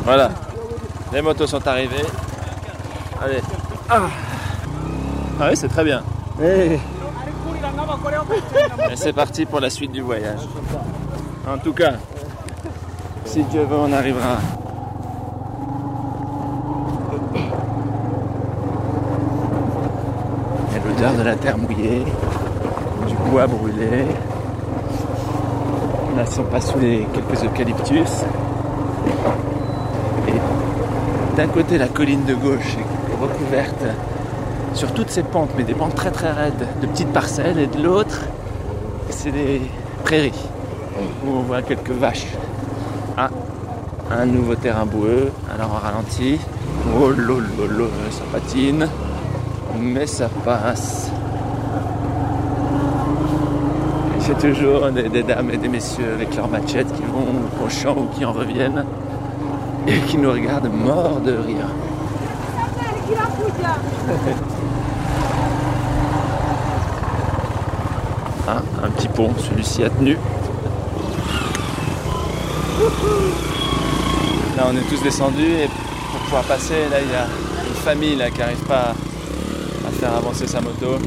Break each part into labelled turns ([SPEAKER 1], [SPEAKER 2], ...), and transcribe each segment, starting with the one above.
[SPEAKER 1] Voilà, les motos sont arrivées. Allez. Ah oui, c'est très bien. Et c'est parti pour la suite du voyage. En tout cas, si Dieu veut, on arrivera. Il y a l'odeur de la terre mouillée, du bois brûlé. Là, si on passe sous les quelques eucalyptus. Et d'un côté, la colline de gauche est recouverte sur toutes ces pentes, mais des pentes très très raides, de petites parcelles, et de l'autre, c'est des prairies où on voit quelques vaches. Ah, un nouveau terrain boueux, alors on ralentit. Oh lolo, ça patine, mais ça passe. Et c'est toujours des dames et des messieurs avec leurs machettes qui vont au champ ou qui en reviennent et qui nous regardent morts de rire. Ah, un petit pont, celui-ci a tenu. Là on est tous descendus et pour pouvoir passer, là il y a une famille là, qui n'arrive pas à faire avancer sa moto.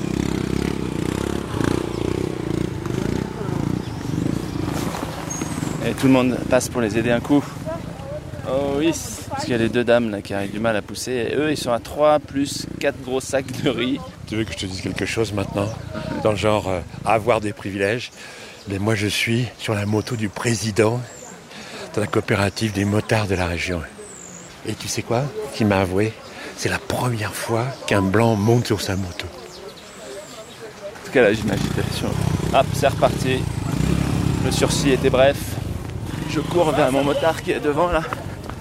[SPEAKER 1] Et tout le monde passe pour les aider un coup. Oh oui, parce qu'il y a les deux dames là qui arrivent du mal à pousser. Et eux ils sont à 3 plus 4 gros sacs de riz.
[SPEAKER 2] Tu veux que je te dise quelque chose maintenant? Dans le genre avoir des privilèges. Mais moi je suis sur la moto du président de la coopérative des motards de la région. Et tu sais quoi? Qui m'a avoué, c'est la première fois qu'un blanc monte sur sa moto.
[SPEAKER 1] En tout cas là j'ai une agitation. Hop, c'est reparti. Le sursis était bref. Je cours vers mon motard qui est devant là.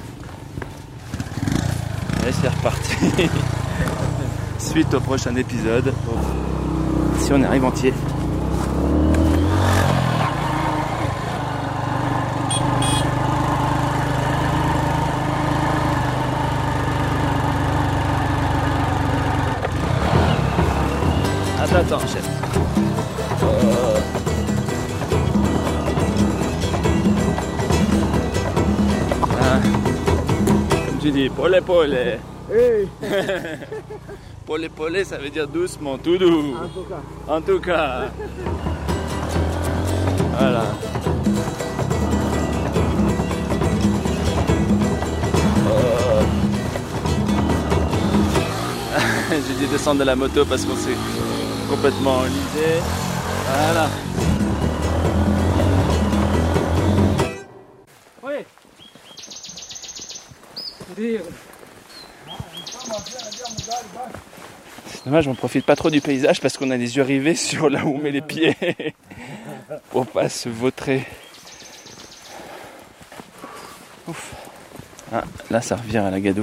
[SPEAKER 1] Et c'est reparti. Suite au prochain épisode. Si on arrive entier. Attends, chef. Ah. Comme tu dis, pole pole.
[SPEAKER 3] Hey.
[SPEAKER 1] Pole pole, ça veut dire doucement, tout doux. En tout cas. Voilà. J'ai dû descendre de la moto parce qu'on s'est complètement enlisé. Voilà.
[SPEAKER 3] Oui.
[SPEAKER 1] C'est dommage, on profite pas trop du paysage parce qu'on a les yeux rivés sur là où on met les pieds pour pas se vautrer. Ouf. Ah, là ça revient à la gadoue.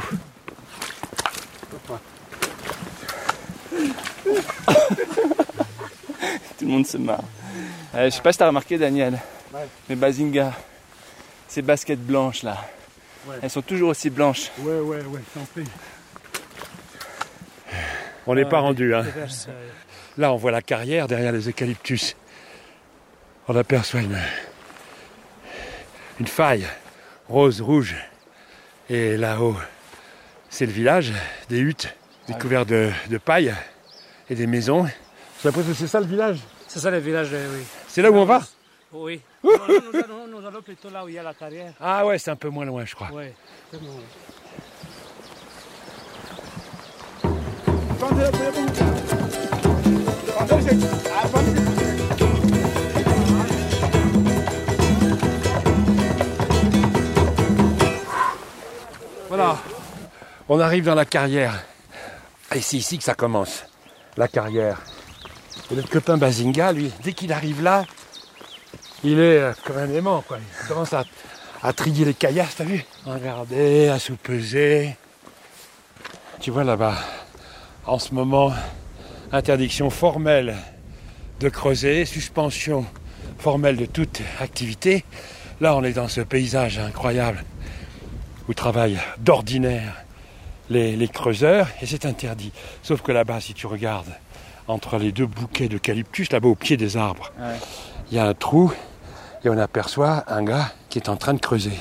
[SPEAKER 1] Tout le monde se marre. Je sais pas si t'as remarqué, Daniel, mais Bazinga, ces baskets blanches là, elles sont toujours aussi blanches.
[SPEAKER 3] Ouais, t'en prie.
[SPEAKER 2] On n'est pas rendu, hein. Là, on voit la carrière derrière les eucalyptus. On aperçoit une faille rose, rouge. Et là-haut, c'est le village, des huttes, des couverts de paille et des maisons. J'ai l'impression que c'est ça le village.
[SPEAKER 3] C'est ça le village, oui.
[SPEAKER 2] C'est là où on va?
[SPEAKER 3] Oui. Nous allons plutôt là où il y a la carrière.
[SPEAKER 2] Ah ouais, c'est un peu moins loin, je crois.
[SPEAKER 3] Oui, c'est bon.
[SPEAKER 2] Voilà, on arrive dans la carrière. Et c'est ici que ça commence, la carrière. Et notre copain Bazinga, lui, dès qu'il arrive là, il est comme un aimant, quoi. Il commence à trier les caillasses, t'as vu? À regarder, à sous-peser. Tu vois là-bas, en ce moment, interdiction formelle de creuser, suspension formelle de toute activité. Là, on est dans ce paysage incroyable où travaillent d'ordinaire les creuseurs et c'est interdit. Sauf que là-bas, si tu regardes entre les deux bouquets d'eucalyptus, là-bas au pied des arbres, il y a un trou et on aperçoit un gars qui est en train de creuser.